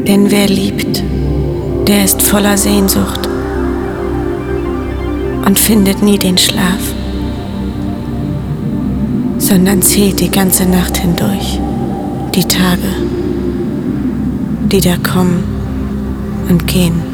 Denn wer liebt, der ist voller Sehnsucht und findet nie den Schlaf, sondern zählt die ganze Nacht hindurch die Tage, die da kommen und gehen.